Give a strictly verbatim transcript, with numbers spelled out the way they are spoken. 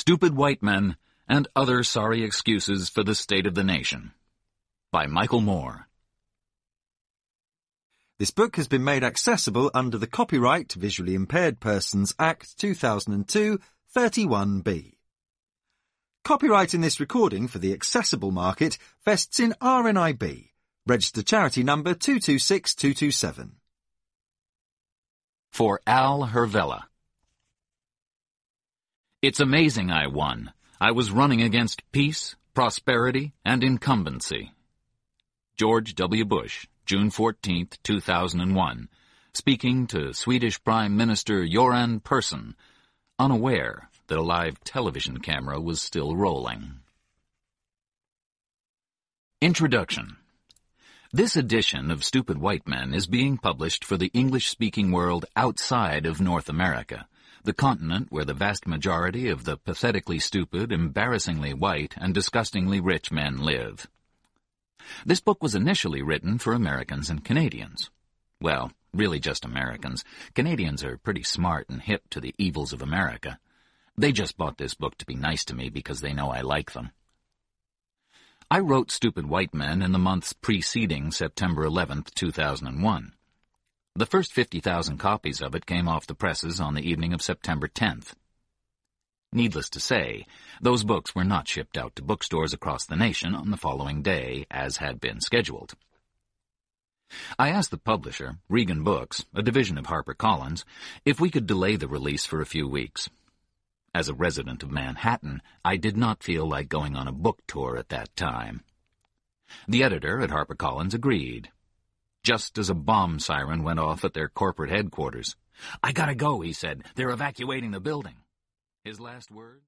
Stupid White Men and Other Sorry Excuses for the State of the Nation, by Michael Moore. This book has been made accessible under the Copyright to Visually Impaired Persons Act two thousand two, thirty-one B. Copyright in this recording for the accessible market vests in R N I B, registered charity number two two six two two seven. For Al Hervella. It's amazing I won. I was running against peace, prosperity, and incumbency. George W. Bush, June fourteenth, two thousand one, speaking to Swedish Prime Minister Göran Persson, unaware that a live television camera was still rolling. Introduction. This edition of Stupid White Men is being published for the English-speaking world outside of North America, the continent where the vast majority of the pathetically stupid, embarrassingly white, and disgustingly rich men live. This book was initially written for Americans and Canadians. Well, really just Americans. Canadians are pretty smart and hip to the evils of America. They just bought this book to be nice to me because they know I like them. I wrote Stupid White Men in the months preceding September eleventh, two thousand one. The first fifty thousand copies of it came off the presses on the evening of September tenth. Needless to say, those books were not shipped out to bookstores across the nation on the following day, as had been scheduled. I asked the publisher, Regan Books, a division of HarperCollins, if we could delay the release for a few weeks. As a resident of Manhattan, I did not feel like going on a book tour at that time. The editor at HarperCollins agreed. Just as a bomb siren went off at their corporate headquarters. "I gotta go," he said. "They're evacuating the building." His last words?